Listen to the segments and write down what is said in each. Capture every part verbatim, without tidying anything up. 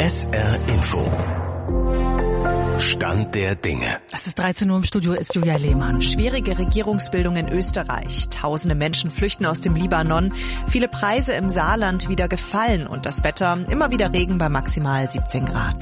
S R Info. Stand der Dinge. Es ist dreizehn Uhr, im Studio ist Julia Lehmann. Schwierige Regierungsbildung in Österreich. Tausende Menschen flüchten aus dem Libanon. Viele Preise im Saarland wieder gefallen und das Wetter immer wieder Regen bei maximal siebzehn Grad.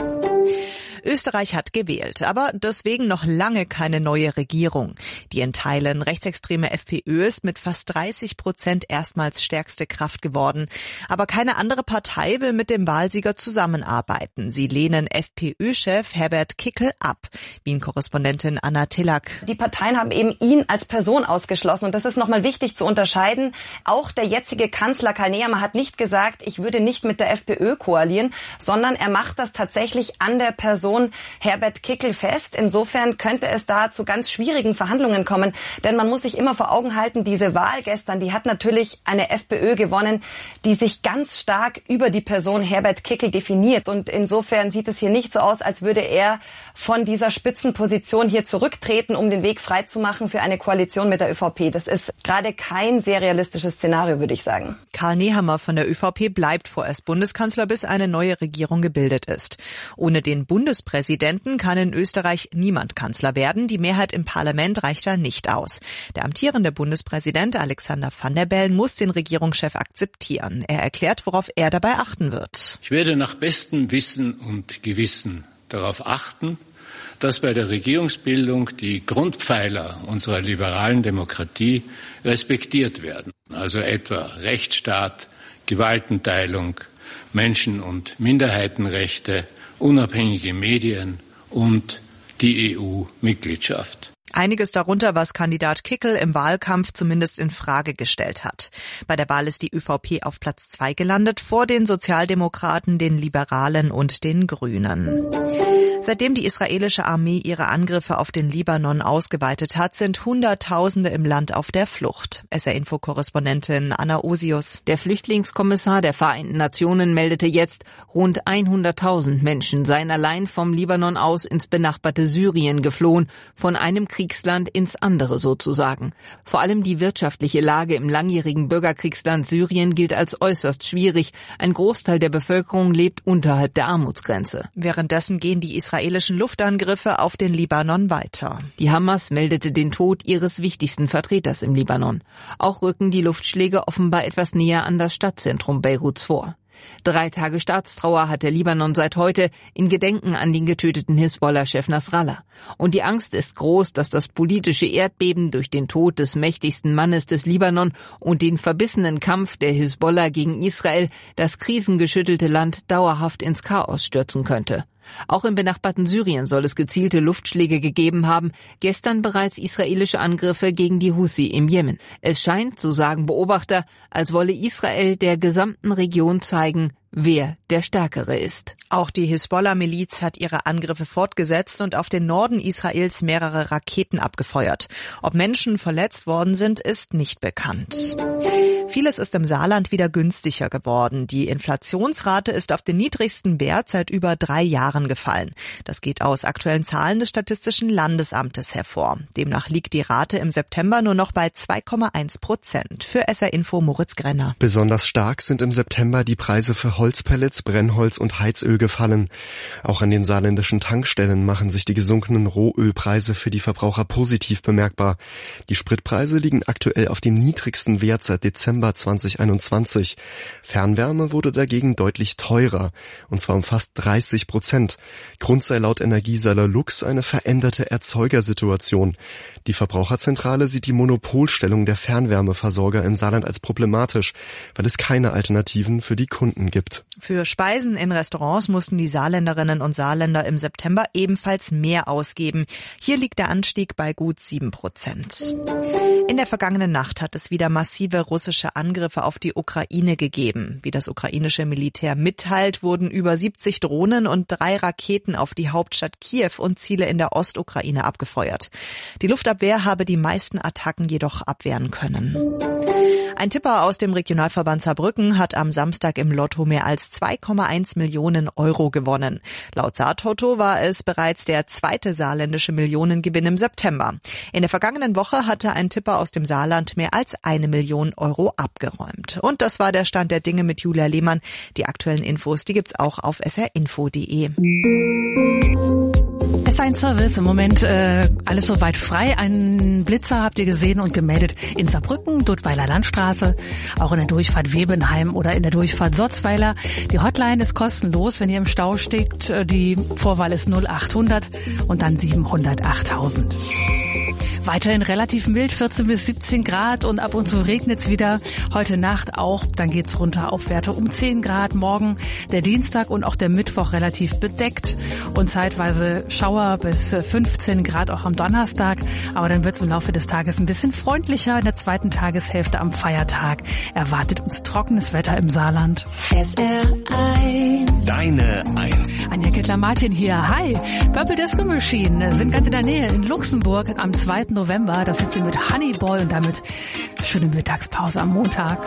Österreich hat gewählt, aber deswegen noch lange keine neue Regierung. Die in Teilen rechtsextreme FPÖ ist mit fast dreißig Prozent erstmals stärkste Kraft geworden. Aber keine andere Partei will mit dem Wahlsieger zusammenarbeiten. Sie lehnen FPÖ-Chef Herbert Kickl ab. Wien-Korrespondentin Anna Tillak. Die Parteien haben eben ihn als Person ausgeschlossen und das ist nochmal wichtig zu unterscheiden. Auch der jetzige Kanzler Karl Nehammer hat nicht gesagt, ich würde nicht mit der FPÖ koalieren, sondern er macht das tatsächlich an der Person Herbert Kickl fest. Insofern könnte es da zu ganz schwierigen Verhandlungen kommen, denn man muss sich immer vor Augen halten, diese Wahl gestern, die hat natürlich eine FPÖ gewonnen, die sich ganz stark über die Person Herbert Kickl definiert und insofern sieht es hier nicht so aus, als würde er von dieser Spitzenposition hier zurücktreten, um den Weg freizumachen für eine Koalition mit der ÖVP. Das ist gerade kein sehr realistisches Szenario, würde ich sagen. Karl Nehammer von der ÖVP bleibt vorerst Bundeskanzler, bis eine neue Regierung gebildet ist. Ohne den Bundespräsidenten Präsidenten kann in Österreich niemand Kanzler werden. Die Mehrheit im Parlament reicht da nicht aus. Der amtierende Bundespräsident Alexander Van der Bellen muss den Regierungschef akzeptieren. Er erklärt, worauf er dabei achten wird. Ich werde nach bestem Wissen und Gewissen darauf achten, dass bei der Regierungsbildung die Grundpfeiler unserer liberalen Demokratie respektiert werden. Also etwa Rechtsstaat, Gewaltenteilung, Menschen- und Minderheitenrechte, unabhängige Medien und die E U-Mitgliedschaft. Einiges darunter, was Kandidat Kickl im Wahlkampf zumindest in Frage gestellt hat. Bei der Wahl ist die ÖVP auf Platz zwei gelandet, vor den Sozialdemokraten, den Liberalen und den Grünen. Seitdem die israelische Armee ihre Angriffe auf den Libanon ausgeweitet hat, sind Hunderttausende im Land auf der Flucht. S R-Info-Korrespondentin Anna Osius. Der Flüchtlingskommissar der Vereinten Nationen meldete jetzt, rund hunderttausend Menschen seien allein vom Libanon aus ins benachbarte Syrien geflohen, von einem Kriegsland ins andere sozusagen. Vor allem die wirtschaftliche Lage im langjährigen Bürgerkriegsland Syrien gilt als äußerst schwierig. Ein Großteil der Bevölkerung lebt unterhalb der Armutsgrenze. Währenddessen gehen die israelischen Luftangriffe auf den Libanon weiter. Die Hamas meldete den Tod ihres wichtigsten Vertreters im Libanon. Auch rücken die Luftschläge offenbar etwas näher an das Stadtzentrum Beiruts vor. Drei Tage Staatstrauer hat der Libanon seit heute in Gedenken an den getöteten Hisbollah-Chef Nasrallah. Und die Angst ist groß, dass das politische Erdbeben durch den Tod des mächtigsten Mannes des Libanon und den verbissenen Kampf der Hisbollah gegen Israel das krisengeschüttelte Land dauerhaft ins Chaos stürzen könnte. Auch im benachbarten Syrien soll es gezielte Luftschläge gegeben haben, gestern bereits israelische Angriffe gegen die Houthi im Jemen. Es scheint, so sagen Beobachter, als wolle Israel der gesamten Region zeigen, wer der Stärkere ist. Auch die Hisbollah-Miliz hat ihre Angriffe fortgesetzt und auf den Norden Israels mehrere Raketen abgefeuert. Ob Menschen verletzt worden sind, ist nicht bekannt. Vieles ist im Saarland wieder günstiger geworden. Die Inflationsrate ist auf den niedrigsten Wert seit über drei Jahren gefallen. Das geht aus aktuellen Zahlen des Statistischen Landesamtes hervor. Demnach liegt die Rate im September nur noch bei zwei Komma eins Prozent. Für S R-Info Moritz Grenner. Besonders stark sind im September die Preise für Holzpellets, Brennholz und Heizöl gefallen. Auch an den saarländischen Tankstellen machen sich die gesunkenen Rohölpreise für die Verbraucher positiv bemerkbar. Die Spritpreise liegen aktuell auf dem niedrigsten Wert seit Dezember zwanzig einundzwanzig. Fernwärme wurde dagegen deutlich teurer, und zwar um fast dreißig Prozent. Grund sei laut Energieseiler Lux eine veränderte Erzeugersituation. Die Verbraucherzentrale sieht die Monopolstellung der Fernwärmeversorger im Saarland als problematisch, weil es keine Alternativen für die Kunden gibt. Für Speisen in Restaurants mussten die Saarländerinnen und Saarländer im September ebenfalls mehr ausgeben. Hier liegt der Anstieg bei gut sieben Prozent. In der vergangenen Nacht hat es wieder massive russische Angriffe auf die Ukraine gegeben. Wie das ukrainische Militär mitteilt, wurden über siebzig Drohnen und drei Raketen auf die Hauptstadt Kiew und Ziele in der Ostukraine abgefeuert. Die Luftabwehr habe die meisten Attacken jedoch abwehren können. Ein Tipper aus dem Regionalverband Saarbrücken hat am Samstag im Lotto mehr als zwei Komma eins Millionen Euro gewonnen. Laut Saartoto war es bereits der zweite saarländische Millionengewinn im September. In der vergangenen Woche hatte ein Tipper aus dem Saarland mehr als eine Million Euro abgeräumt. Und das war der Stand der Dinge mit Julia Lehmann. Die aktuellen Infos, die gibt's auch auf s r info punkt d e. S eins Service, im Moment äh, alles soweit frei. Einen Blitzer habt ihr gesehen und gemeldet in Saarbrücken, Duttweiler Landstraße, auch in der Durchfahrt Webenheim oder in der Durchfahrt Sotzweiler. Die Hotline ist kostenlos, wenn ihr im Stau steckt. Die Vorwahl ist null achthundert und dann siebenhundertachttausend. Weiterhin relativ mild, vierzehn bis siebzehn Grad und ab und zu regnet's wieder. Heute Nacht auch, dann geht's runter auf Werte um zehn Grad. Morgen der Dienstag und auch der Mittwoch relativ bedeckt und zeitweise Schauer bis fünfzehn Grad auch am Donnerstag. Aber dann wird's im Laufe des Tages ein bisschen freundlicher. In der zweiten Tageshälfte am Feiertag erwartet uns trockenes Wetter im Saarland. S R eins. Deine Eins. Anja Kettler-Martin hier. Hi. Purple Disco Machine sind ganz in der Nähe in Luxemburg am zweiten November. Das sind sie mit Honeyboy und damit schöne Mittagspause am Montag.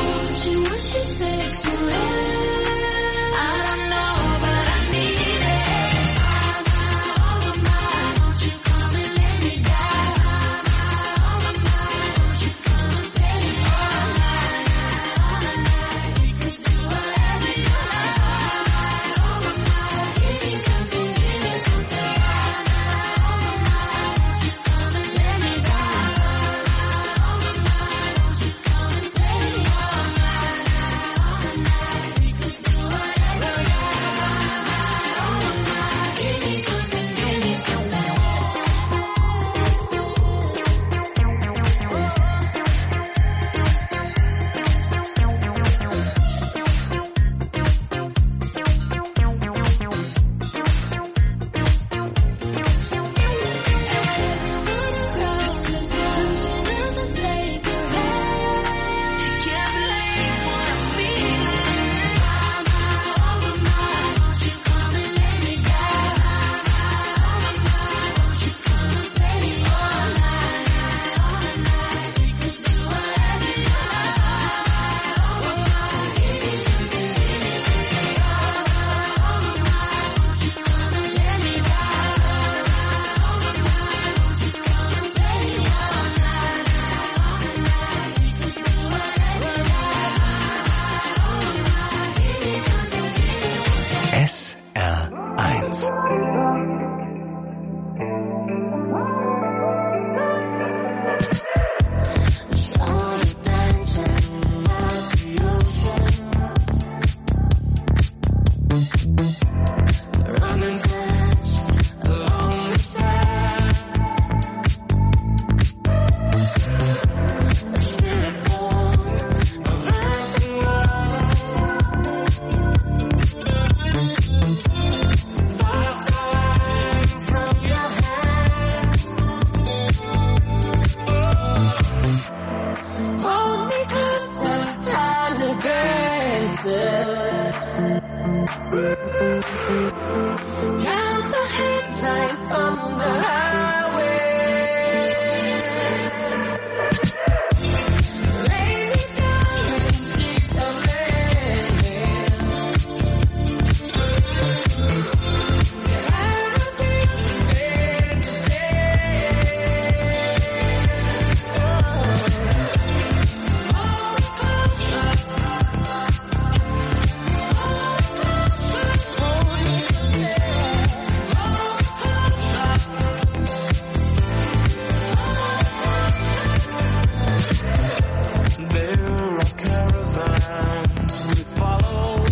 Takes me away. I don't know, but I need it. Count the headlights on the highway. Lay me down in sheets of linen. Get out of this bed today. Hold me closer. There are caravans we follow,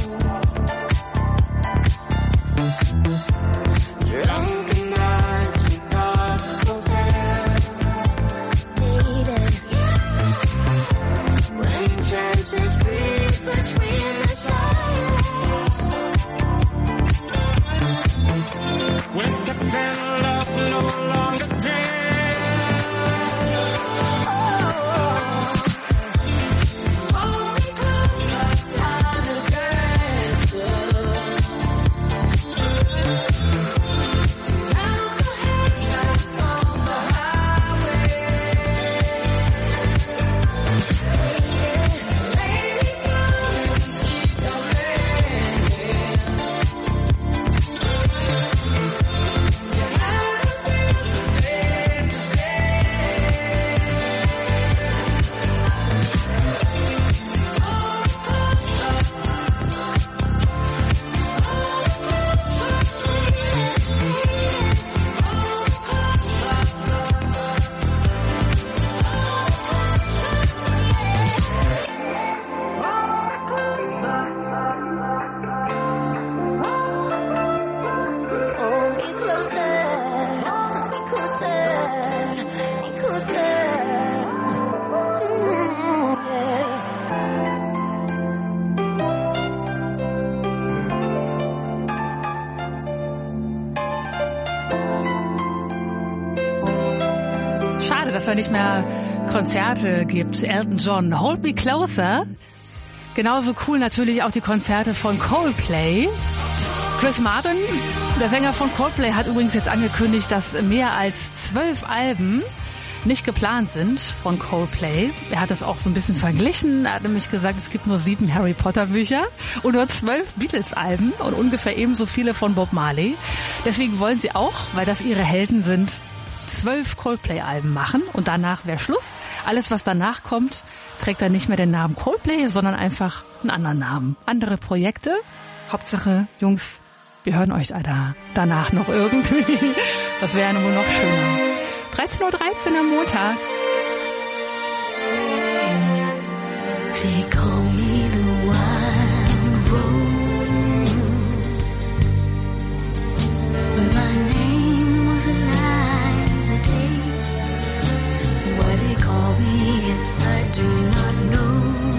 drunken nights with dark hotels, baby. When chances breathe between the silence, when sex and love no longer dance. Schade, dass er nicht mehr Konzerte gibt. Elton John, Hold Me Closer. Genauso cool natürlich auch die Konzerte von Coldplay. Chris Martin, der Sänger von Coldplay, hat übrigens jetzt angekündigt, dass mehr als zwölf Alben nicht geplant sind von Coldplay. Er hat das auch so ein bisschen verglichen. Er hat nämlich gesagt, es gibt nur sieben Harry Potter Bücher und nur zwölf Beatles Alben und ungefähr ebenso viele von Bob Marley. Deswegen wollen sie auch, weil das ihre Helden sind, zwölf Coldplay-Alben machen und danach wäre Schluss. Alles, was danach kommt, trägt dann nicht mehr den Namen Coldplay, sondern einfach einen anderen Namen. Andere Projekte. Hauptsache, Jungs, wir hören euch da danach noch irgendwie. Das wäre nur noch schöner. dreizehn Uhr dreizehn am Montag. They call me the wild rose, but my name was Eliza Day. Why they call me it, I do not know,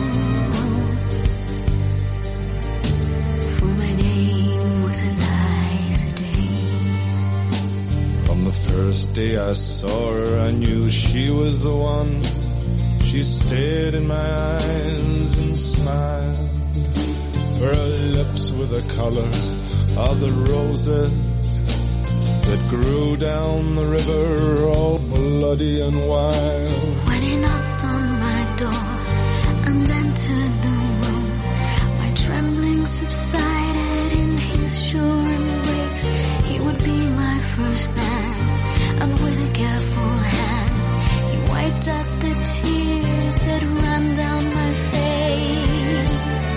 for my name was Eliza Day. On the first day I saw her, I knew she was the one. She stared in my eyes and smiled. Her lips were the color of the roses that grew down the river, all bloody and wild. When he knocked on my door and entered the room, my trembling subsided in his sure embrace. He would be my first man, and with a careful hand, he wiped out the tears that ran down my face.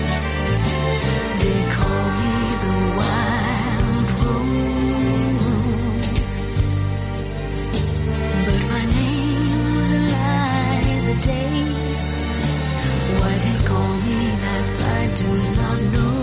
They call me the wild rose, but my name was Eliza Day. Why they call me that I do not know,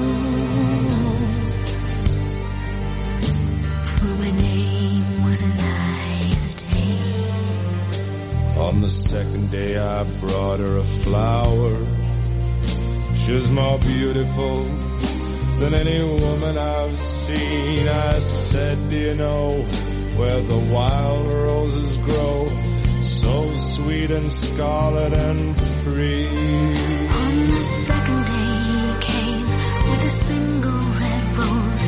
for my name was Eliza Day. On the second day I brought her a flower. She was more beautiful than any woman I've seen. I said, do you know where the wild roses grow, so sweet and scarlet and free? On the second day he came with a single red rose.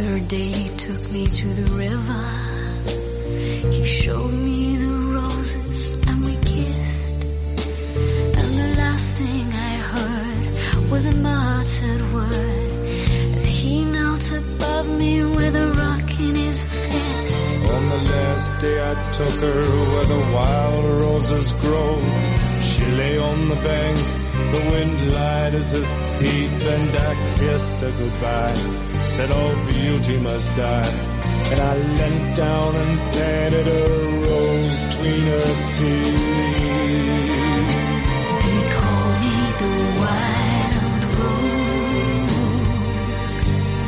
third day he took me to the river. He showed me the roses and we kissed. And the last thing I heard was a muttered word as he knelt above me with a rock in his fist. On the last day I took her where the wild roses grow. She lay on the bank, the wind lied as a thief, and I kissed her goodbye, said all beauty must die. And I leant down and planted a rose between her teeth. They call me the wild rose,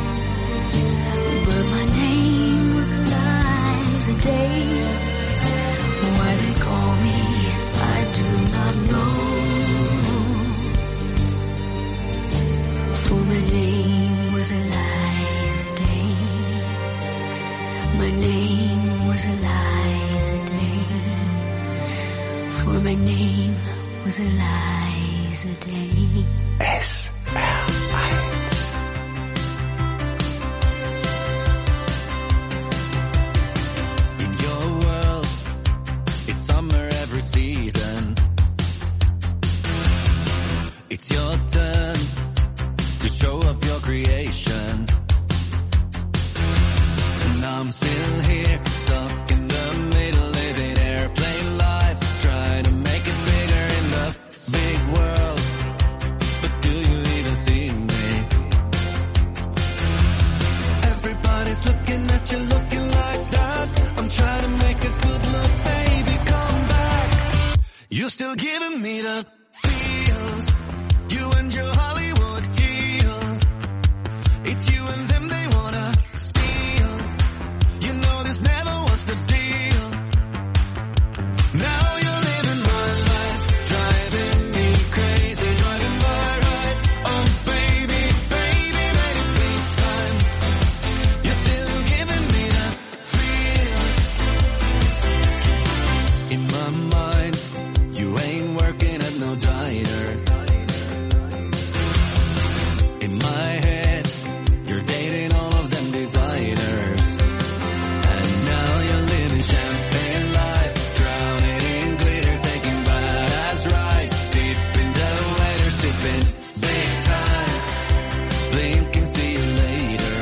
but my name was Eliza Day. Why they call me, I do not know. For my name was Eliza Day. My name was Eliza Day. For my name was Eliza Day. S R eins. In your world, it's summer every season. It's your turn to show off your creation. And I'm still here, stuck in the middle, living airplane life, trying to make it bigger in the big world. But do you even see me? Everybody's looking at you, looking like that. I'm trying to make a good look, baby, come back. You're still giving me the feels. You and your Hollywood heels. It's you and them they wanna steal. You know this never was the deal. Now you're living my life, driving me crazy, driving my ride. Oh baby, baby, let it be time. You're still giving me the feels. In my mind, you ain't working at no diner. In my head, you're dating all of them designers. And now you're living champagne life, drowning in glitter, taking badass rides, deep in the water, sipping big time, blink and see you later.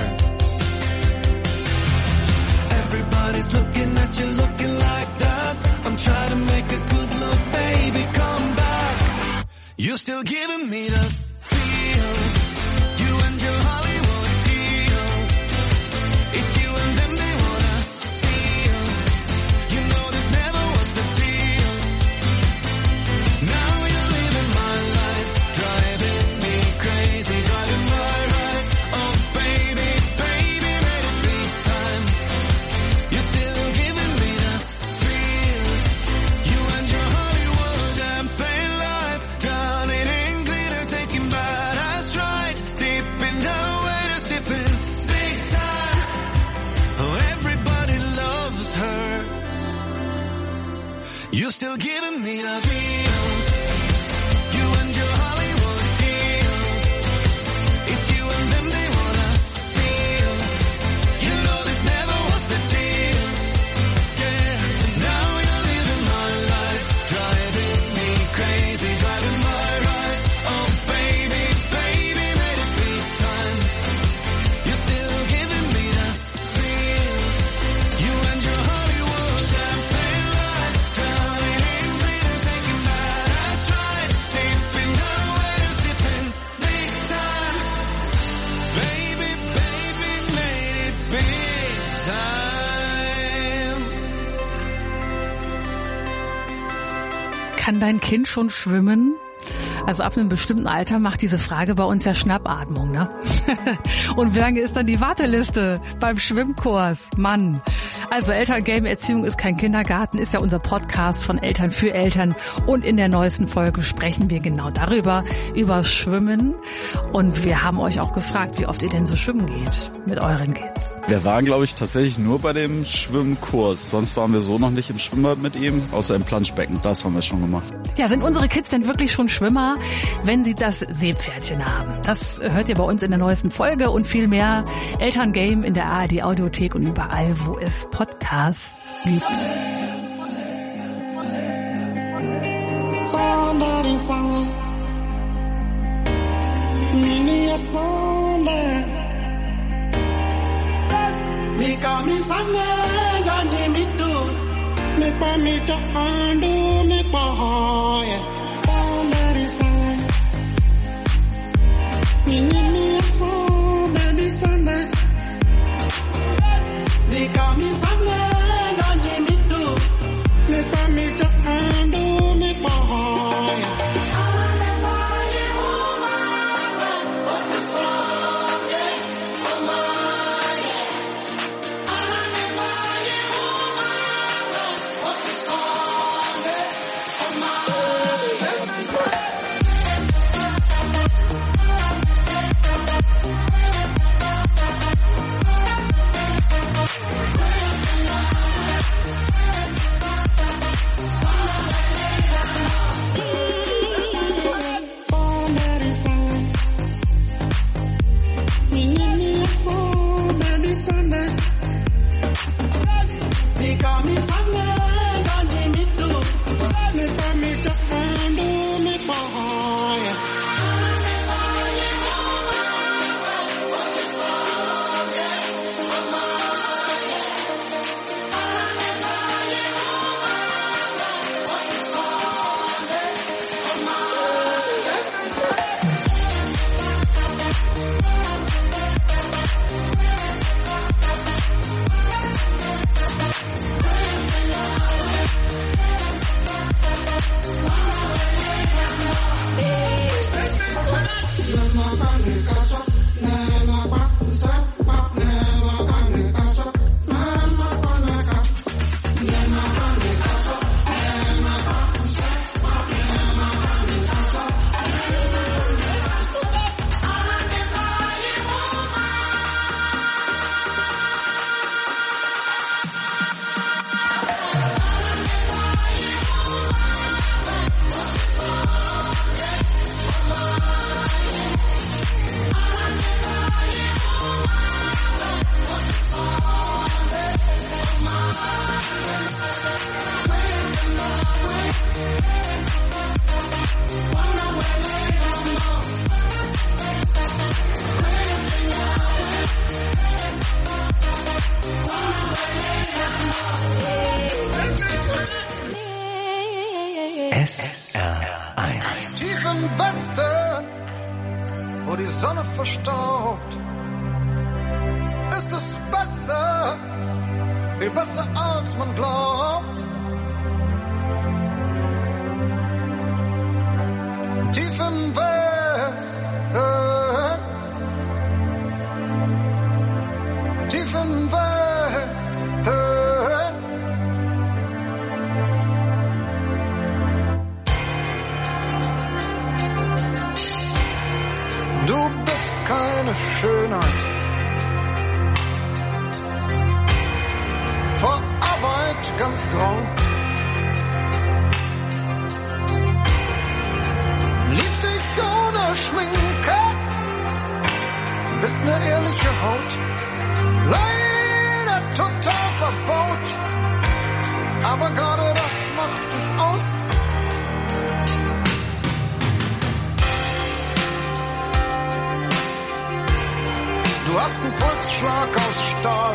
Everybody's looking at you, looking like that. I'm trying to make a good look, baby, come back. You're still giving me the feels. You and your Hollywood heels. It's you and them they wanna steal. You know this never was the deal. Now you're living my life, driving me crazy, driving my ride. Oh baby, baby, let it be time. You're still giving me the feels. You and your Hollywood champagne life, drowning in glitter, taking badass rides, deep in the water, sipping big time. Oh, everybody loves her. You're still giving me the feels. You and your Hollywood heels. It's you and them they wanna steal. You know this never was the deal. Yeah, now you're living my life, driving me crazy, driving my ride. Oh baby, baby, let it be time. You're still giving me the feels. You and your Hollywood champagne life, drowning in glitter, taking badass ride, deep in the water, sipping big time. Baby, baby, made it big time. Kann dein Kind schon schwimmen? Also ab einem bestimmten Alter macht diese Frage bei uns ja Schnappatmung, ne? Und wie lange ist dann die Warteliste beim Schwimmkurs? Mann. Also Elterngame Erziehung ist kein Kindergarten, ist ja unser Podcast von Eltern für Eltern. Und in der neuesten Folge sprechen wir genau darüber, über Schwimmen. Und wir haben euch auch gefragt, wie oft ihr denn so schwimmen geht mit euren Kids. Wir waren, glaube ich, tatsächlich nur bei dem Schwimmkurs. Sonst waren wir so noch nicht im Schwimmbad mit ihm, außer im Planschbecken. Das haben wir schon gemacht. Ja, sind unsere Kids denn wirklich schon Schwimmer? immer, wenn sie das Seepferdchen haben. Das hört ihr bei uns in der neuesten Folge und viel mehr Elterngame in der A R D Audiothek und überall, wo es Podcasts gibt. Nika mi sange gani mitu mi pa mi ta andu mi pa hoye somebody sange mi ni mi so baby sange Nika mi sange gani mitu mi pa mi ta andu mi pa hoye S R eins. Tief im Westen, wo die Sonne verstaubt, ist es besser, viel besser als man glaubt. Tief im Westen, tief im Westen. Du bist keine Schönheit. Vor Arbeit ganz grau. Liebst dich ohne Schminke. Bist ne ehrliche Haut. Leider total verbaut. Aber gerade das macht dich aus. Du hast einen Pulsschlag aus Stahl.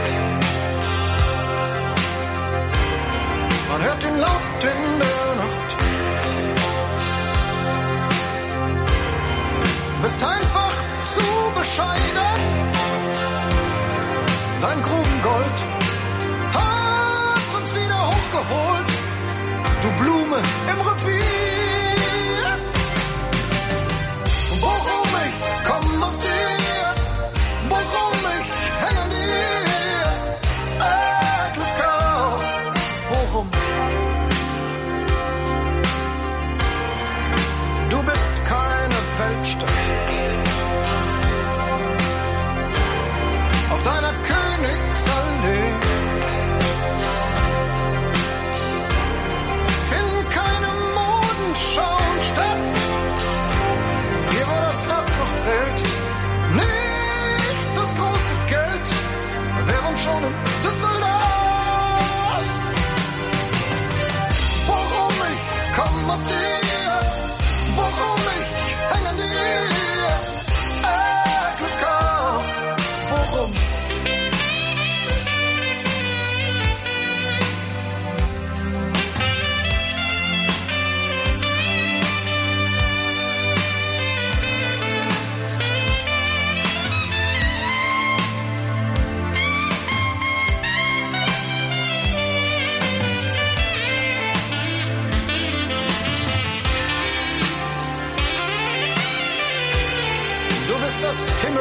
Man hört ihn laut in der Nacht. Bist einfach zu bescheiden. Dein Grubengold hat uns wieder hochgeholt. Du Blume im Revier. Worum ich komm aus dir, worum ich hänge an dir. Äh, Glück auf, worum? Du bist keine Weltstadt. Auf deiner Königsallee. Find keine Moden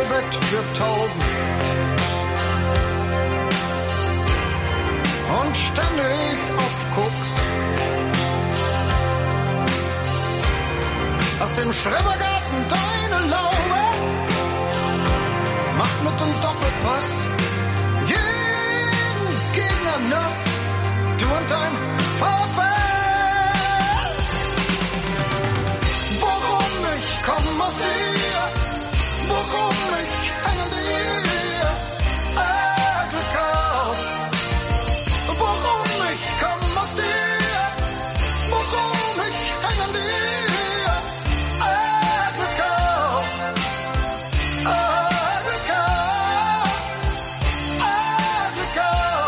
Vollbett für Tauben. Und ständig auf Koks. Aus dem Schrebergarten deine Laube. Mach mit dem Doppelpass jeden Gegner nass. Du und dein VfL. Worum ich komm aus dir, worum ich hänge dir, äh, Glück auf. Worum ich komm aus dir, worum ich hänge dir, äh, Glück auf. Äh, Glück auf. Äh, Glück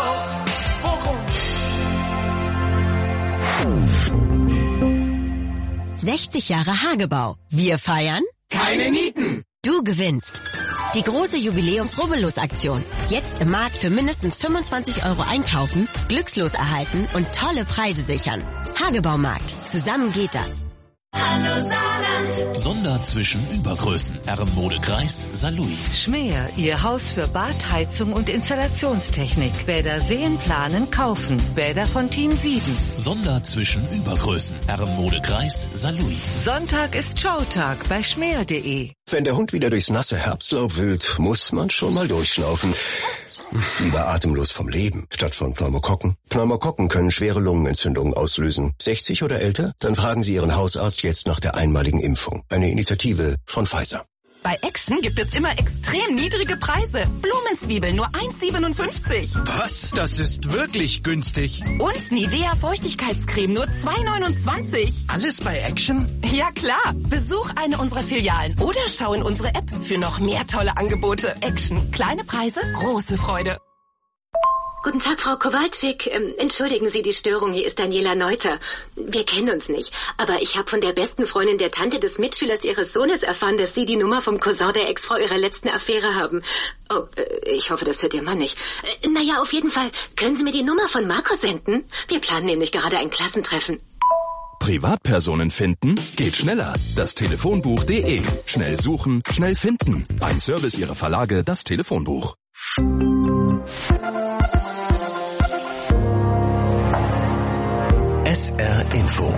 auf. Worum? sechzig Jahre Hagebau. Wir feiern? Keine Nieten! Du gewinnst. Die große Jubiläums-Rubbellos-Aktion. Jetzt im Markt für mindestens fünfundzwanzig Euro einkaufen, Glückslos erhalten und tolle Preise sichern. Hagebaumarkt. Zusammen geht das. Hallo Saarland. Sonder zwischen Übergrößen. Herrenmodekreis Saarlouis. Schmäher, Ihr Haus für Bad, Heizung und Installationstechnik. Bäder sehen, planen, kaufen. Bäder von Team sieben. Sonder zwischen Übergrößen. Herrenmodekreis Saarlouis. Sonntag ist Schautag bei schmäher punkt de. Wenn der Hund wieder durchs nasse Herbstlaub wühlt, muss man schon mal durchschnaufen. Lieber atemlos vom Leben, statt von Pneumokokken. Pneumokokken können schwere Lungenentzündungen auslösen. sechzig oder älter? Dann fragen Sie Ihren Hausarzt jetzt nach der einmaligen Impfung. Eine Initiative von Pfizer. Bei Action gibt es immer extrem niedrige Preise. Blumenzwiebeln nur eins siebenundfünfzig. Was? Das ist wirklich günstig. Und Nivea Feuchtigkeitscreme nur zwei neunundzwanzig. Alles bei Action? Ja klar. Besuch eine unserer Filialen oder schau in unsere App für noch mehr tolle Angebote. Action. Kleine Preise, große Freude. Guten Tag, Frau Kowalczyk. Ähm, entschuldigen Sie die Störung, hier ist Daniela Neuter. Wir kennen uns nicht, aber ich habe von der besten Freundin der Tante des Mitschülers Ihres Sohnes erfahren, dass Sie die Nummer vom Cousin der Ex-Frau Ihrer letzten Affäre haben. Oh, äh, ich hoffe, das hört Ihr Mann nicht. Äh, naja, auf jeden Fall, können Sie mir die Nummer von Marco senden? Wir planen nämlich gerade ein Klassentreffen. Privatpersonen finden? Geht schneller. Das Telefonbuch punkt de. Schnell suchen, schnell finden. Ein Service Ihrer Verlage, das Telefonbuch. S R Info.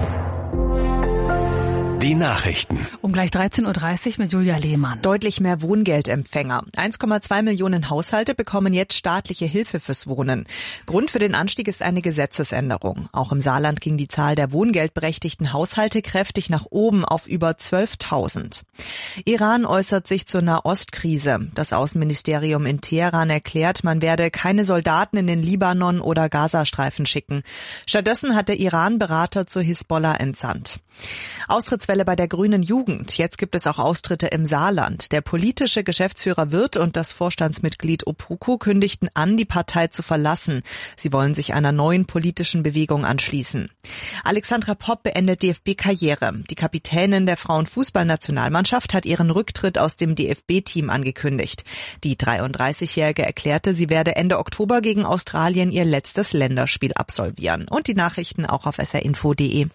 Die Nachrichten. Um gleich dreizehn Uhr dreißig mit Julia Lehmann. Deutlich mehr Wohngeldempfänger. eins Komma zwei Millionen Haushalte bekommen jetzt staatliche Hilfe fürs Wohnen. Grund für den Anstieg ist eine Gesetzesänderung. Auch im Saarland ging die Zahl der wohngeldberechtigten Haushalte kräftig nach oben auf über zwölftausend. Iran äußert sich zur Nahostkrise. Das Außenministerium in Teheran erklärt, man werde keine Soldaten in den Libanon oder Gazastreifen schicken. Stattdessen hat der Iran Berater zur Hisbollah entsandt. Austrittswelle bei der Grünen Jugend. Jetzt gibt es auch Austritte im Saarland. Der politische Geschäftsführer Wirth und das Vorstandsmitglied Opoku kündigten an, die Partei zu verlassen. Sie wollen sich einer neuen politischen Bewegung anschließen. Alexandra Popp beendet D F B-Karriere. Die Kapitänin der Frauenfußballnationalmannschaft hat ihren Rücktritt aus dem D F B-Team angekündigt. Die dreiunddreißigjährige erklärte, sie werde Ende Oktober gegen Australien ihr letztes Länderspiel absolvieren. Und die Nachrichten auch auf s r info punkt de.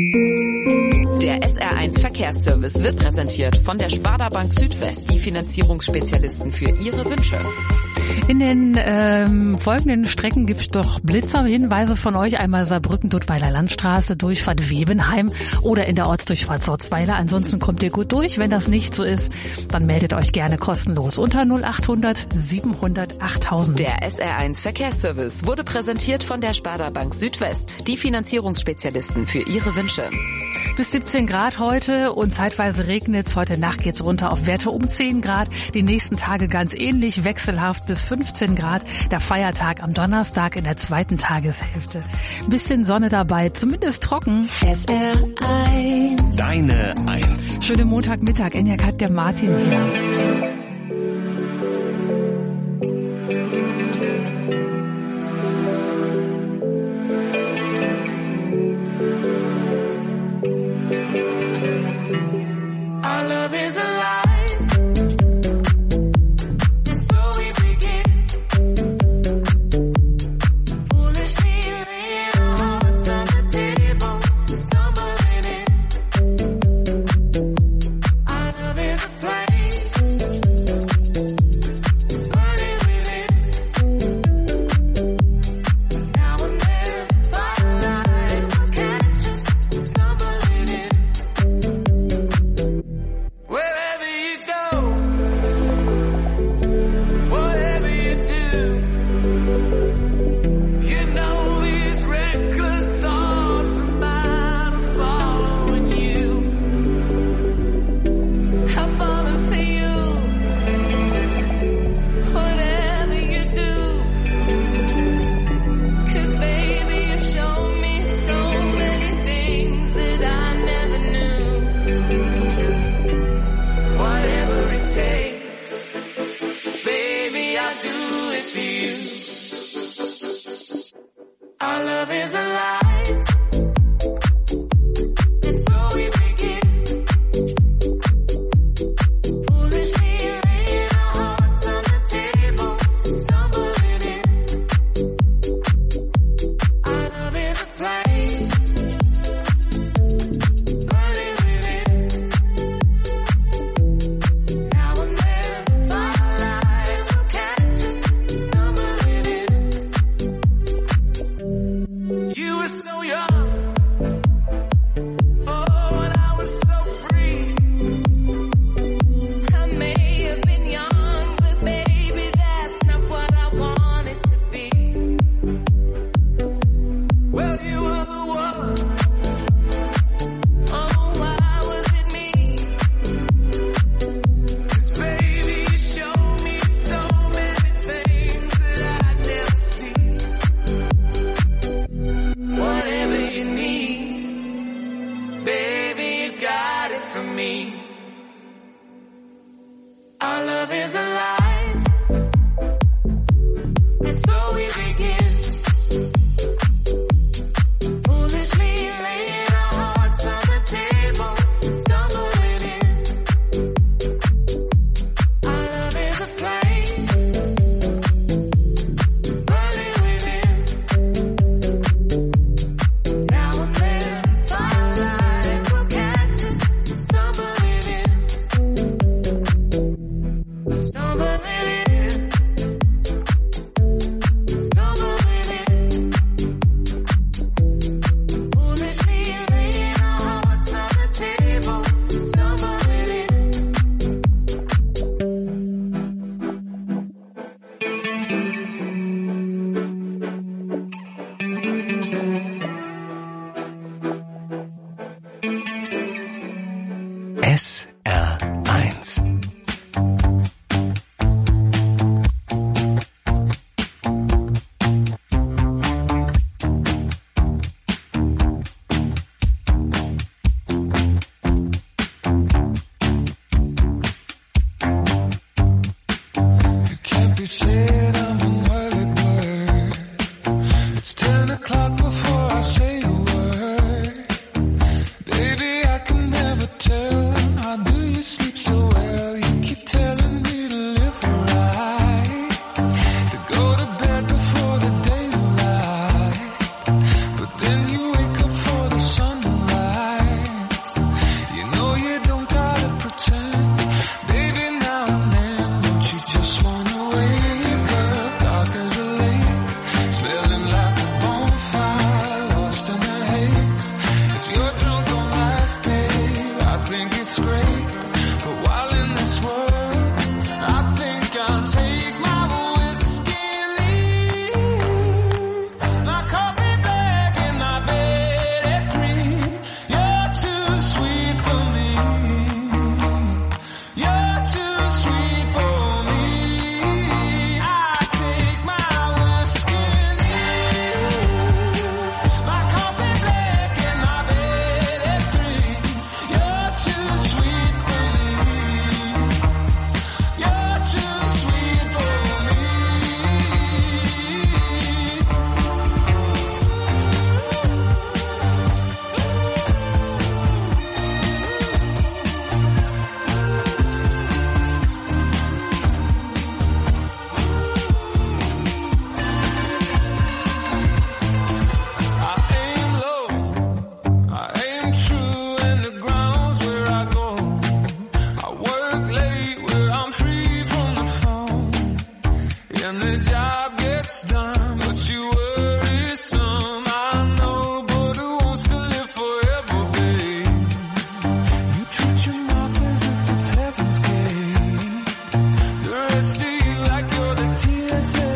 Der S R eins Verkehrsservice wird präsentiert von der Sparda Bank Südwest, die Finanzierungsspezialisten für Ihre Wünsche. In den ähm, folgenden Strecken gibt es doch Blitzerhinweise von euch. Einmal Saarbrücken-Duttweiler Landstraße, Durchfahrt Webenheim oder in der Ortsdurchfahrt Sotzweiler. Ansonsten kommt ihr gut durch. Wenn das nicht so ist, dann meldet euch gerne kostenlos unter null achthundert siebenhundert achttausend. Der S R eins Verkehrsservice wurde präsentiert von der Sparda Bank Südwest, die Finanzierungsspezialisten für Ihre Wünsche. Bis siebzehn Grad heute und zeitweise regnet es. Heute Nacht geht's runter auf Werte um zehn Grad. Die nächsten Tage ganz ähnlich, wechselhaft bis fünfzehn Grad. Der Feiertag am Donnerstag in der zweiten Tageshälfte. Ein bisschen Sonne dabei, zumindest trocken. S R eins. Deine Eins. Schönen Montagmittag, Enjak hat der Martin hier. Flame feel. Our love is alive. And so we begin. Foolishly laying our hearts on the table, stumbling in. Our love is a flame, burning within. Now and then, firelight will catch us stumbling in. You were so young, oh, and I was so free. I may have been young, but baby, that's not what I wanted to be. Well, you were the one. Oh, why was it me? 'Cause baby, you showed me so many things that I'd never seen. Whatever you need, baby, you got it from me. Our love is alive, and so we begin. Foolishly laying our hearts on the table, stumbling in. Our love is a flame, burning within. Now and then, firelight will catch us stumbling in. Stumbling in. Stumbling in. Foolishly laying our hearts on the table, stumbling in. S R eins. It can't be said I'm an early bird. It's ten o'clock before I say a word. Baby, I can never tell. How do you sleep so well? You keep telling me to live right, to go to bed before the daylight. But then you wake up for the sunrise. You know you don't gotta pretend. Baby, now and then, don't you just wanna wake up dark as a lake, smelling like a bonfire, lost in the haze. If you're drunk on life, babe, I think it's great. But while in this world, I think I'll take my whiskey and leave. My coffee bag in my bed at three. You're too sweet for me. You're too sweet for me. I take my whiskey and leave. My coffee bag in my bed at three. You're too sweet for me. You're too sweet for me. I aim low, I aim true, and the ground's where I go. I work late where I'm free from the phone, and the job gets done, but you worry some. I know, but who wants to live forever, babe? You treat your mouth as if it's heaven's gate. The rest of you like you're the T S A.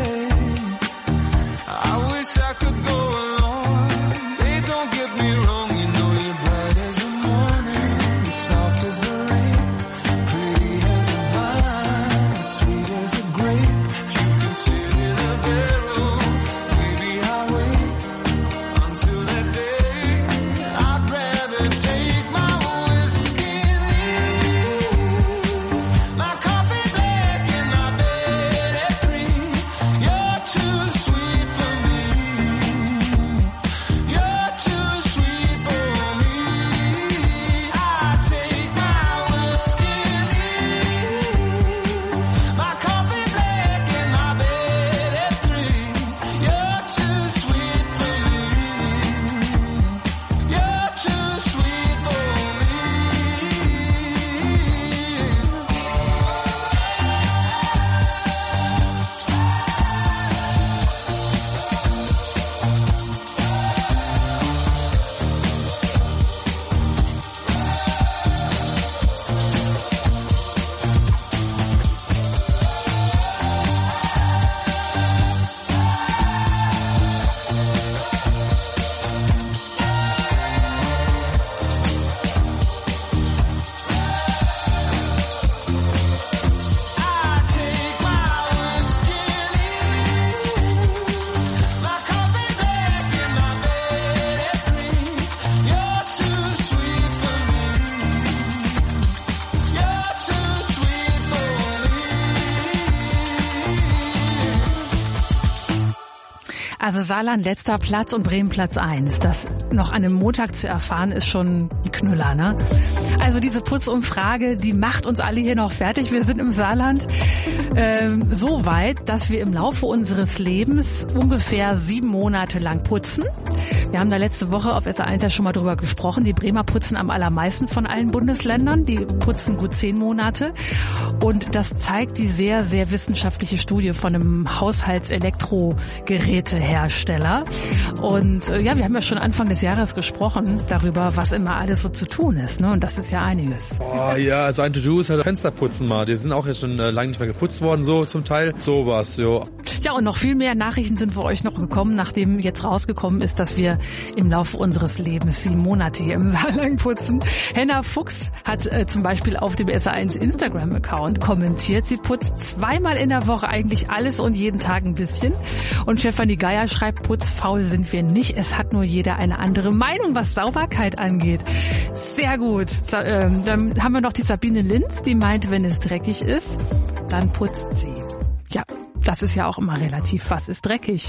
I wish I could go along. Babe, don't get me wrong, you know you're bright as the morning, soft as the rain, pretty as a vine, sweet as a grape. If you can sit in Also Saarland letzter Platz und Bremen Platz eins. Das noch an einem Montag zu erfahren, ist schon ein Knüller, ne? Also diese Putzumfrage, die macht uns alle hier noch fertig. Wir sind im Saarland ähm, so weit, dass wir im Laufe unseres Lebens ungefähr sieben Monate lang putzen. Wir haben da letzte Woche auf S R eins ja schon mal drüber gesprochen. Die Bremer putzen am allermeisten von allen Bundesländern. Die putzen gut zehn Monate. Und das zeigt die sehr, sehr wissenschaftliche Studie von einem Haushaltselektrogerätehersteller. Und äh, ja, wir haben ja schon Anfang des Jahres gesprochen darüber, was immer alles so zu tun ist, ne? Und das ist ja einiges. Oh ja, also ein To-Do ist halt Fensterputzen mal. Die sind auch jetzt schon äh, lange nicht mehr geputzt worden, so zum Teil. Sowas, jo. Ja, und noch viel mehr Nachrichten sind für euch noch gekommen, nachdem jetzt rausgekommen ist, dass wir im Laufe unseres Lebens sieben Monate hier im Saarland putzen. Henna Fuchs hat äh, zum Beispiel auf dem S R eins Instagram-Account kommentiert, sie putzt zweimal in der Woche eigentlich alles und jeden Tag ein bisschen. Und Stefanie Geier schreibt, putzfaul sind wir nicht. Es hat nur jeder eine andere Meinung, was Sauberkeit angeht. Sehr gut. So, ähm, dann haben wir noch die Sabine Linz, die meint, wenn es dreckig ist, dann putzt sie. Ja, das ist ja auch immer relativ. Was ist dreckig?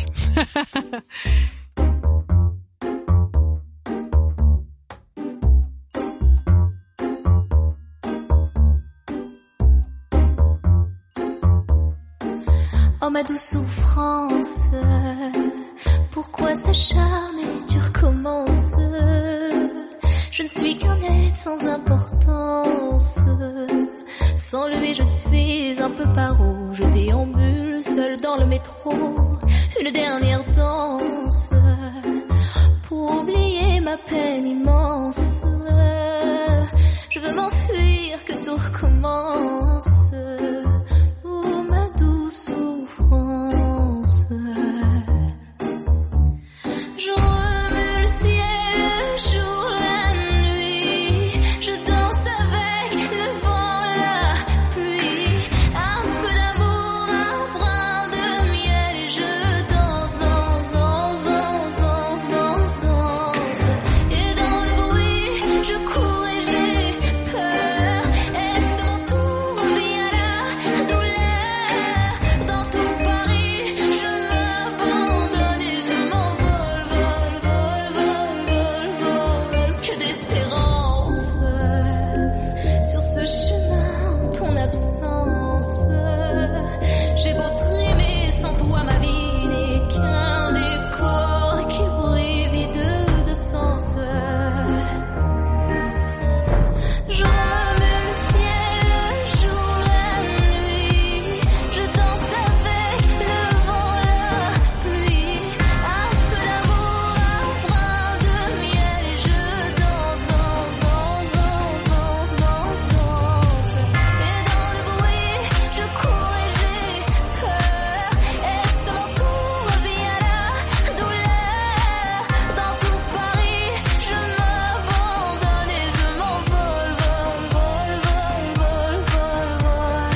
Oh ma douce souffrance, pourquoi s'acharner, tu recommences. Je ne suis qu'un être sans importance. Sans lui je suis un peu paro. Je déambule seul dans le métro. Une dernière danse pour oublier ma peine immense. Je veux m'enfuir, que tout recommence. Oh ma douce souffrance. Je remue le ciel, le jour, la nuit. Je danse avec le vent, la pluie. Un peu d'amour, un brin de miel. Et je danse, danse, danse, danse, danse, danse, danse. Et dans le bruit, je cours et j'ai peur. Est-ce mon tour, revient la douleur. Dans tout Paris, je m'abandonne et je m'envole, vole, vole, vole, vole, vole. Que d'espérance sur ce chemin en ton absence. J'ai beau trimer sans toi, ma vie n'est qu'un décor qui brille vide de sens. Je remue le ciel, le jour, la nuit. Je danse avec le vent, la pluie. Un peu d'amour, un brin de miel. Et je danse, danse, danse, danse, danse, danse, danse. Et dans le bruit, je cours et j'ai peur. Est-ce mon tour, revient la douleur. Dans tout Paris, je m'abandonne et je m'envole, vole, vole, vole, vole, vole,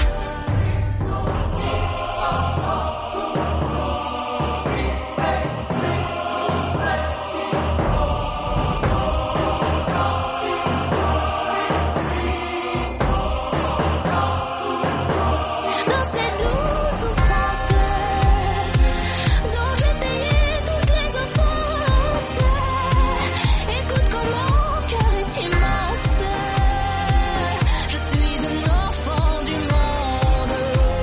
Dans cette douce souffrance dont j'ai payé toutes les offenses. Écoute comme mon cœur est immense. Je suis un enfant du monde.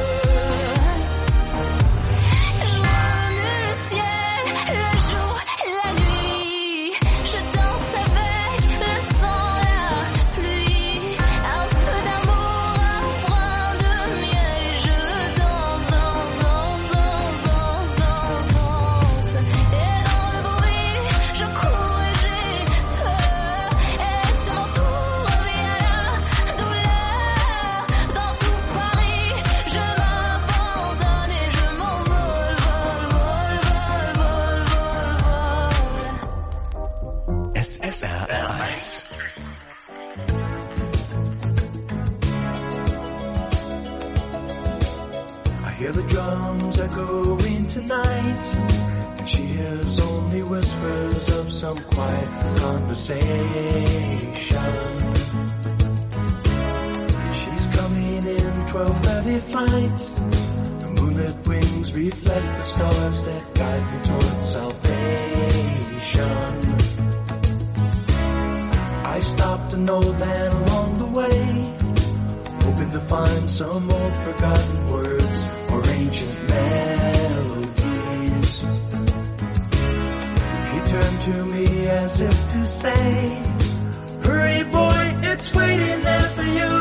Je remue le ciel, le jour, la nuit. Je danse avec le vent, la pluie. Un peu d'amour, un brin de miel. Et je danse, danse, danse, danse, danse, danse, danse. Et dans le bruit, je cours et j'ai peur. Est-ce mon tour, revient la douleur. Dans tout Paris, je m'abandonne et je m'envole, vole, vole, vole, vole, vole. S S R eins. I hear the drums echoing tonight, and she hears only whispers of some quiet conversation. She's coming in twelve thirty flight, the moonlit wings reach reflect the stars that guide me towards salvation. I stopped an old man along the way, hoping to find some old forgotten words or ancient melodies. He turned to me as if to say, hurry boy, it's waiting there for you.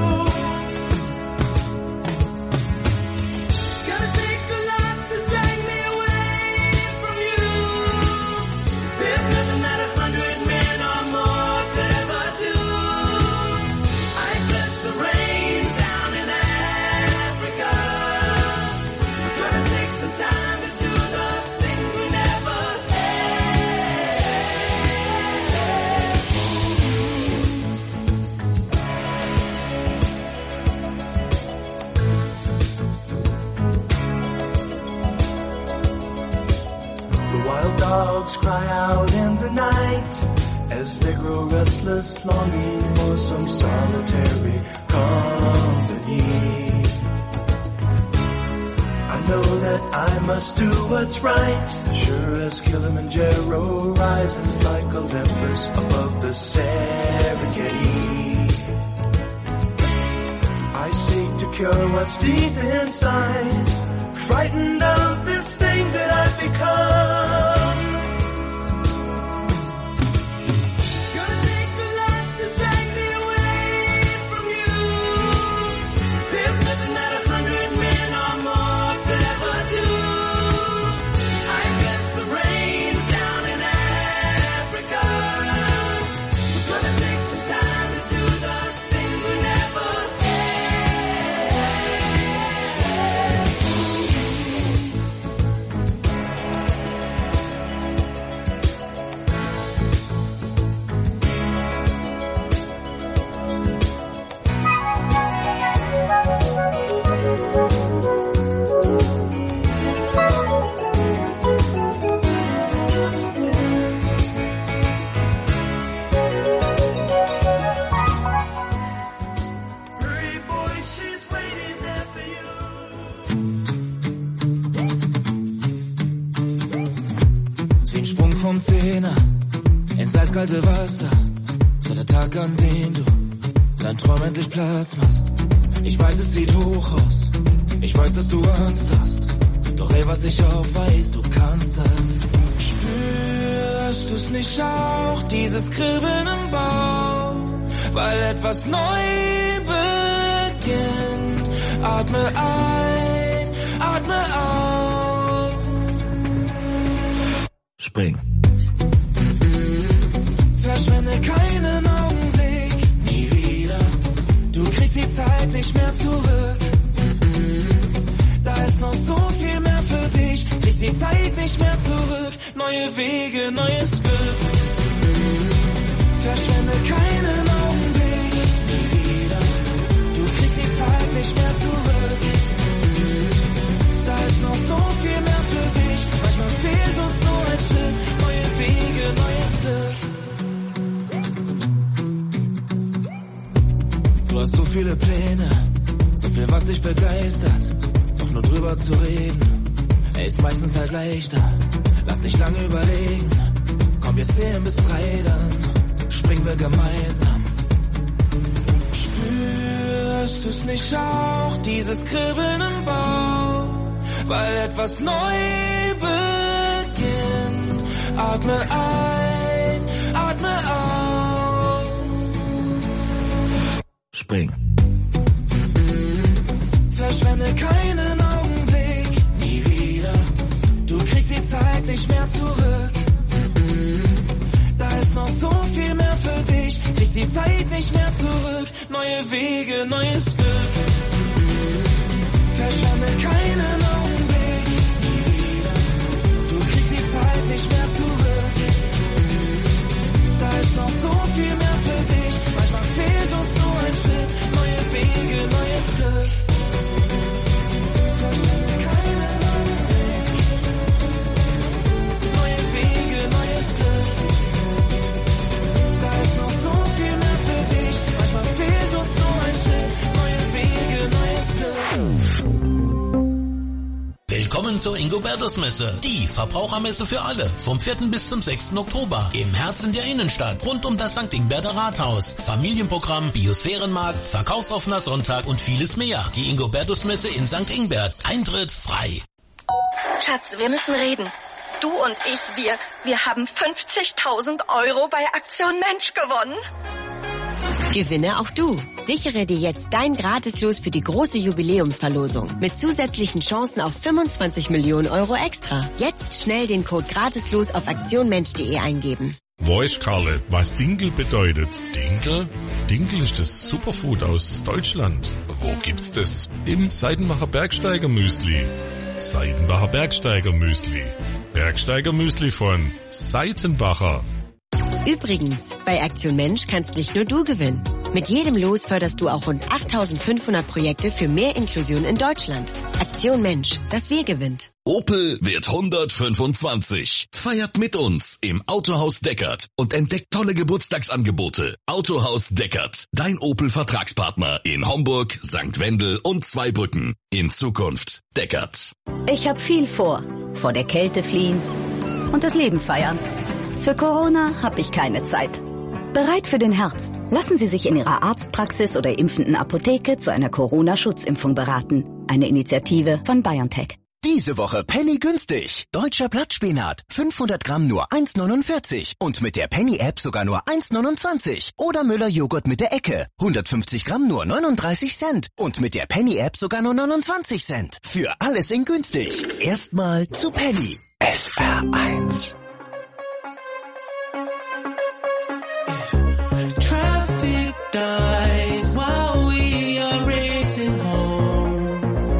Dogs cry out in the night as they grow restless, longing for some solitary company. I know that I must do what's right, sure as Kilimanjaro rises like Olympus above the Serengeti. I seek to cure what's deep inside, frightened of this thing that I've become. Vom Zehner ins eiskalte Wasser, so der Tag, an dem du dein Traum endlich Platz machst. Ich weiß, es sieht hoch aus, ich weiß, dass du Angst hast, doch ey, was ich auch weiß, du kannst das. Spürst du's nicht auch, dieses Kribbeln im Bauch, weil etwas neu beginnt. Atme ein, atme aus. Spring. Verschwende keinen Augenblick, nie wieder. Du kriegst die Zeit nicht mehr zurück. Da ist noch so viel mehr für dich. Kriegst die Zeit nicht mehr zurück. Neue Wege, neues Glück. Verschwende keinen Augenblick, nie wieder. Du kriegst die Zeit nicht mehr zurück. Da ist noch so viel mehr für dich. Manchmal fehlt uns so ein Schritt. Neue Wege, neues Glück. Du hast so viele Pläne, so viel, was dich begeistert. Doch nur drüber zu reden, ey, ist meistens halt leichter. Lass nicht lange überlegen, komm, wir zählen bis drei, dann springen wir gemeinsam. Spürst du's nicht auch, dieses Kribbeln im Bauch, weil etwas neu beginnt. Atme ein, atme aus. Spring. Verschwende keinen Augenblick, nie wieder. Du kriegst die Zeit nicht mehr zurück. Da ist noch so viel mehr für dich. Kriegst die Zeit nicht mehr zurück. Neue Wege, neues Glück. Verschwende keinen Augenblick, nie wieder. Du kriegst die Zeit nicht mehr zurück. Da ist noch so viel mehr für dich. Manchmal fehlt uns so ein Schritt. Neue Wege, neues Glück. Verschwende keinen Augenblick. Neue Wege, neues Glück. Da ist noch so viel mehr für dich. Manchmal fehlt uns so ein Schritt. Neue Wege. Willkommen zur Ingobertus-Messe, die Verbrauchermesse für alle, vom vierten bis zum sechsten Oktober im Herzen der Innenstadt, rund um das Sankt Ingberter Rathaus. Familienprogramm, Biosphärenmarkt, verkaufsoffener Sonntag und vieles mehr. Die Ingobertus-Messe in Sankt Ingbert. Eintritt frei. Schatz, wir müssen reden. Du und ich, wir, wir haben fünfzigtausend Euro bei Aktion Mensch gewonnen. Gewinne auch du. Sichere dir jetzt dein Gratislos für die große Jubiläumsverlosung mit zusätzlichen Chancen auf fünfundzwanzig Millionen Euro extra. Jetzt schnell den Code Gratislos auf aktionmensch punkt de eingeben. Weißt, Karle, was Dinkel bedeutet? Dinkel? Dinkel ist das Superfood aus Deutschland. Wo gibt's das? Im Seidenbacher Bergsteiger Müsli. Seidenbacher Bergsteiger Müsli. Bergsteiger Müsli von Seitenbacher. Übrigens, bei Aktion Mensch kannst nicht nur du gewinnen. Mit jedem Los förderst du auch rund achttausendfünfhundert Projekte für mehr Inklusion in Deutschland. Aktion Mensch, das Wir gewinnt. Opel wird hundertfünfundzwanzig. Feiert mit uns im Autohaus Deckert und entdeckt tolle Geburtstagsangebote. Autohaus Deckert, dein Opel-Vertragspartner in Homburg, Sankt Wendel und Zweibrücken. In Zukunft Deckert. Ich hab viel vor. Vor der Kälte fliehen und das Leben feiern. Für Corona habe ich keine Zeit. Bereit für den Herbst. Lassen Sie sich in Ihrer Arztpraxis oder impfenden Apotheke zu einer Corona-Schutzimpfung beraten. Eine Initiative von BioNTech. Diese Woche Penny günstig. Deutscher Blattspinat. fünfhundert Gramm nur eins neunundvierzig. Und mit der Penny-App sogar nur eins neunundzwanzig. Oder Müller-Joghurt mit der Ecke. hundertfünfzig Gramm nur neununddreißig Cent. Und mit der Penny-App sogar nur neunundzwanzig Cent. Für alles in günstig. Erstmal zu Penny. S R eins. Traffic dies while we are racing home.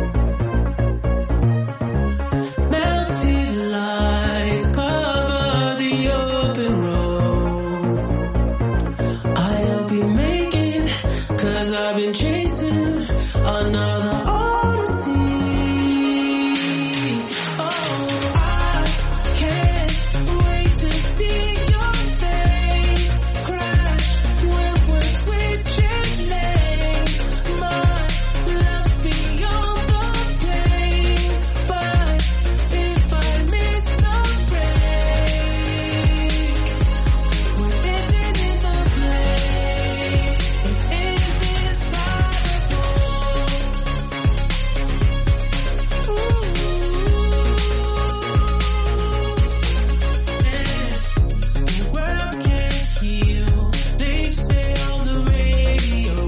Melted lights cover the open road. I'll be making, cause I've been chasing another odyssey. Oh, I can't wait to see your face crash when we're switching lanes. My love's beyond the pain, but if I miss the break, we're dancing in the place. It's indescribable. Ooh, the world can't heal, they say on the radio.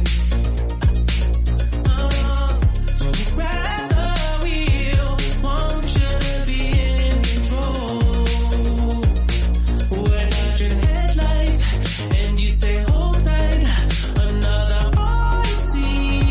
Uh, so grab the wheel, want you to be in control. When out your headlights and you say hold tight, another odyssey.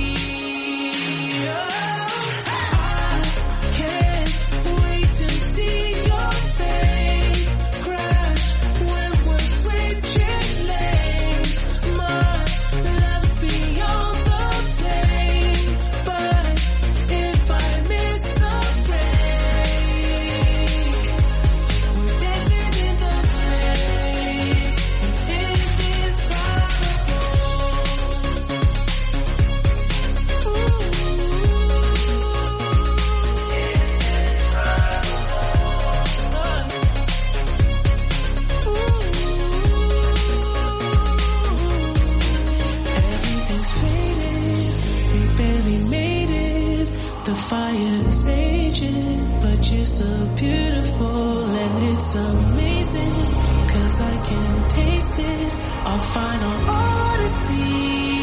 I can't wait to see your face crash when we're switching lanes. My love's beyond the pain, but if I miss the break, we're dancing in the place. It's Everything's faded, we barely made it. The fire is raging, but you're so beautiful and it's amazing. Cause I can taste it, our final odyssey.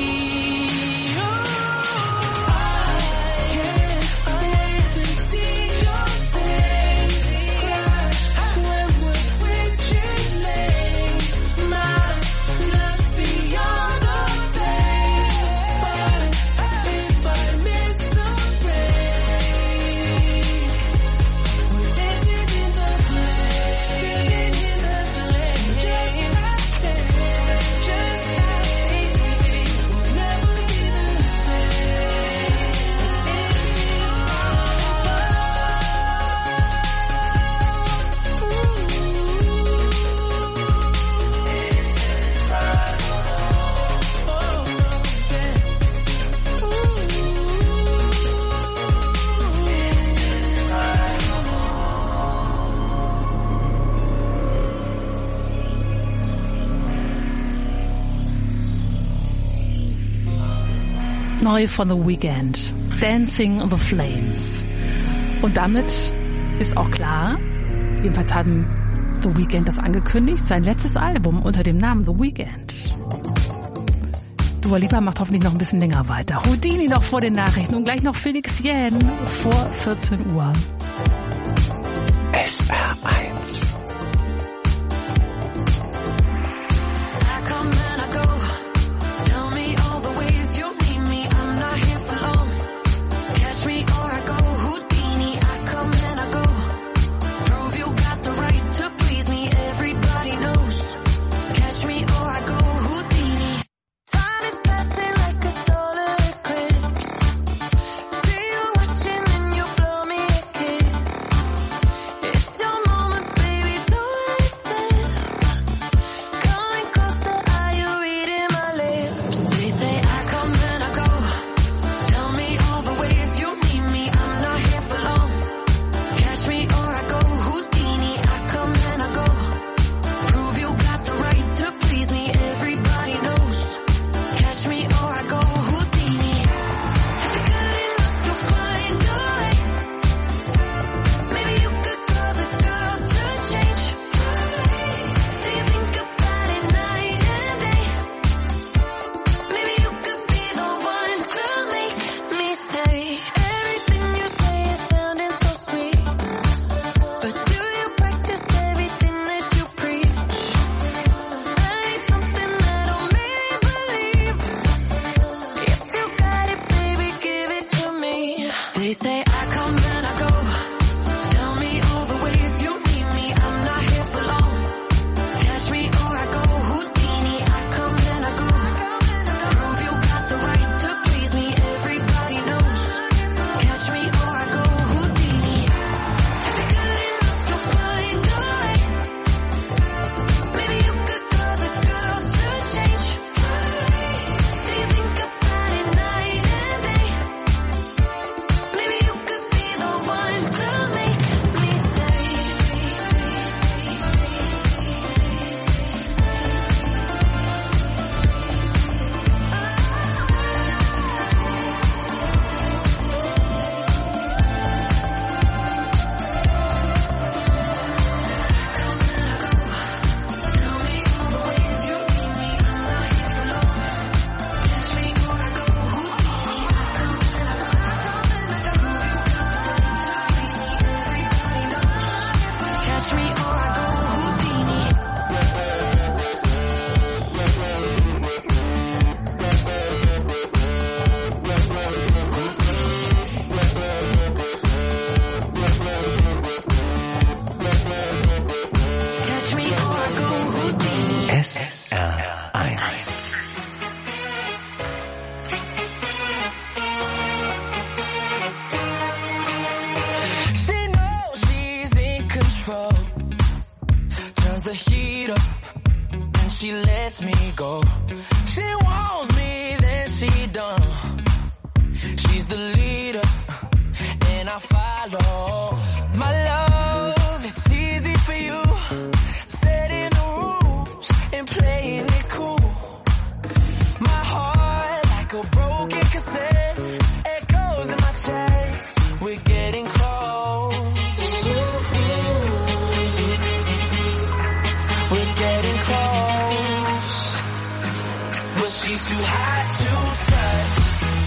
I can't wait to see your face crash when we're switching lanes. My love's beyond the pain, but if I miss the break, we're dancing in the place, dancing in the place, just like, just like Neu von The Weeknd. Dancing on the Flames. Und damit ist auch klar, jedenfalls haben The Weeknd das angekündigt, sein letztes Album unter dem Namen The Weeknd. Dua Lipa macht hoffentlich noch ein bisschen länger weiter. Houdini noch vor den Nachrichten und gleich noch Felix Jähn vor vierzehn Uhr. S R eins. S R eins. She knows she's in control. Turns the heat up and she lets me go. She wants me, then she don't. She's the leader and I follow. My love, it's easy for you. Setting the rules and playing it cool. My heart like a broken cassette, echoes in my chest. We're getting close. We're getting close. But she's too hot to touch.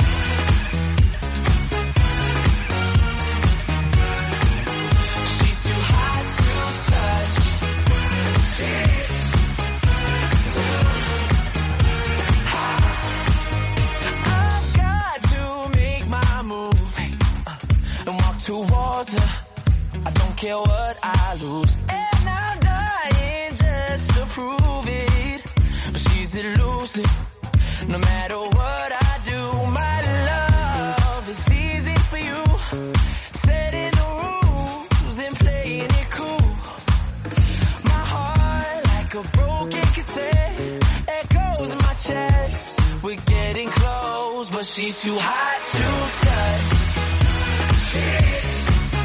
Towards her, I don't care what I lose, and I'm dying just to prove it. But she's elusive, no matter what I do. My love is easy for you, setting the rules and playing it cool. My heart like a broken cassette, echoes in my chest. We're getting close, but she's too hot to touch. She's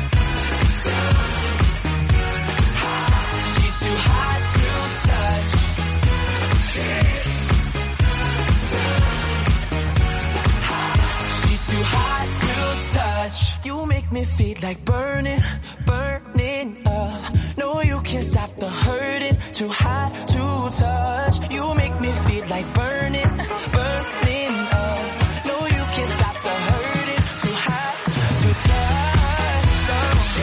too hot to touch. She's feet like burning, burning up. No, you can't stop the hurting, too hot to touch. You make me feel like burning, burning up. No, you can't stop the hurting, too hot to touch. No.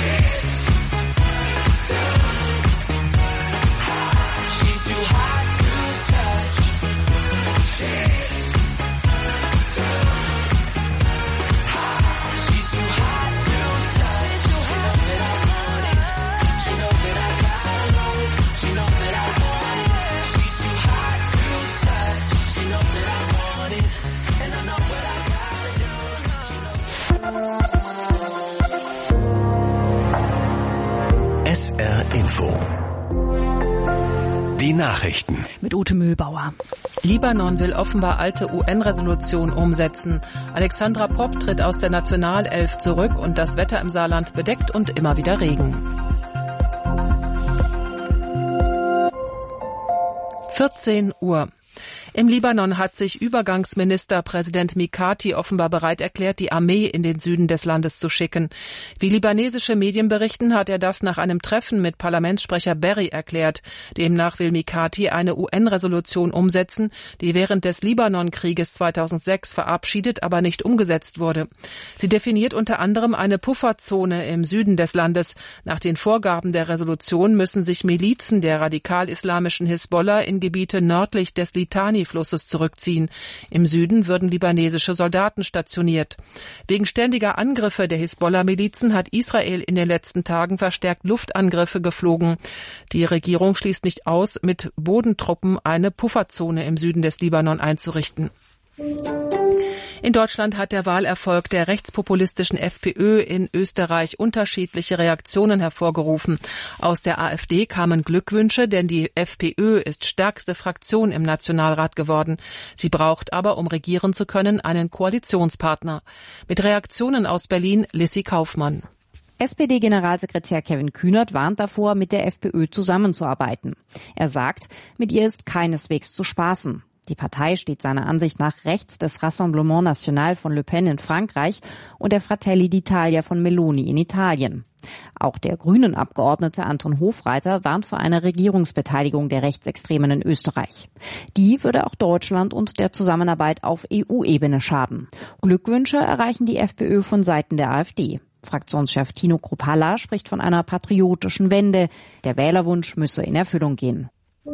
She's too hot to touch. She's too hot to touch. She knows that I want it. She knows that I got it. She knows that I want it. She's too hot to touch. She knows that I want it. And I know what I gotta do. S R Info. Die Nachrichten. Mit Ute Mühlbauer. Libanon will offenbar alte U N-Resolution umsetzen. Alexandra Popp tritt aus der Nationalelf zurück und das Wetter im Saarland bedeckt und immer wieder Regen. vierzehn Uhr. Im Libanon hat sich Übergangsministerpräsident Mikati offenbar bereit erklärt, die Armee in den Süden des Landes zu schicken. Wie libanesische Medien berichten, hat er das nach einem Treffen mit Parlamentssprecher Berry erklärt. Demnach will Mikati eine U N-Resolution umsetzen, die während des Libanon-Krieges zweitausendsechs verabschiedet, aber nicht umgesetzt wurde. Sie definiert unter anderem eine Pufferzone im Süden des Landes. Nach den Vorgaben der Resolution müssen sich Milizen der radikal-islamischen Hisbollah in Gebiete nördlich des Litani-Flusses zurückziehen. Im Süden würden libanesische Soldaten stationiert. Wegen ständiger Angriffe der Hisbollah-Milizen hat Israel in den letzten Tagen verstärkt Luftangriffe geflogen. Die Regierung schließt nicht aus, mit Bodentruppen eine Pufferzone im Süden des Libanon einzurichten. In Deutschland hat der Wahlerfolg der rechtspopulistischen FPÖ in Österreich unterschiedliche Reaktionen hervorgerufen. Aus der AfD kamen Glückwünsche, denn die FPÖ ist stärkste Fraktion im Nationalrat geworden. Sie braucht aber, um regieren zu können, einen Koalitionspartner. Mit Reaktionen aus Berlin, Lissy Kaufmann. S P D-Generalsekretär Kevin Kühnert warnt davor, mit der FPÖ zusammenzuarbeiten. Er sagt, mit ihr ist keineswegs zu spaßen. Die Partei steht seiner Ansicht nach rechts des Rassemblement National von Le Pen in Frankreich und der Fratelli d'Italia von Meloni in Italien. Auch der Grünen-Abgeordnete Anton Hofreiter warnt vor einer Regierungsbeteiligung der Rechtsextremen in Österreich. Die würde auch Deutschland und der Zusammenarbeit auf E U-Ebene schaden. Glückwünsche erreichen die FPÖ von Seiten der AfD. Fraktionschef Tino Kruppalla spricht von einer patriotischen Wende. Der Wählerwunsch müsse in Erfüllung gehen.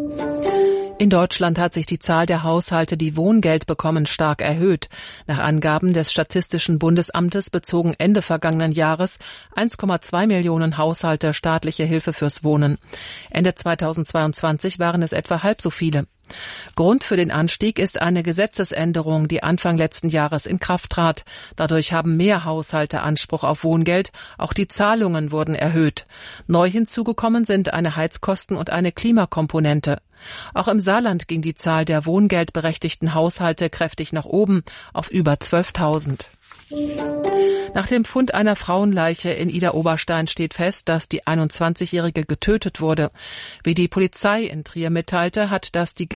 In Deutschland hat sich die Zahl der Haushalte, die Wohngeld bekommen, stark erhöht. Nach Angaben des Statistischen Bundesamtes bezogen Ende vergangenen Jahres eins Komma zwei Millionen Haushalte staatliche Hilfe fürs Wohnen. Ende zweitausendzweiundzwanzig waren es etwa halb so viele. Grund für den Anstieg ist eine Gesetzesänderung, die Anfang letzten Jahres in Kraft trat. Dadurch haben mehr Haushalte Anspruch auf Wohngeld. Auch die Zahlungen wurden erhöht. Neu hinzugekommen sind eine Heizkosten- und eine Klimakomponente. Auch im Saarland ging die Zahl der wohngeldberechtigten Haushalte kräftig nach oben auf über zwölftausend. Nach dem Fund einer Frauenleiche in Idar-Oberstein steht fest, dass die einundzwanzigjährige getötet wurde. Wie die Polizei in Trier mitteilte, hat das die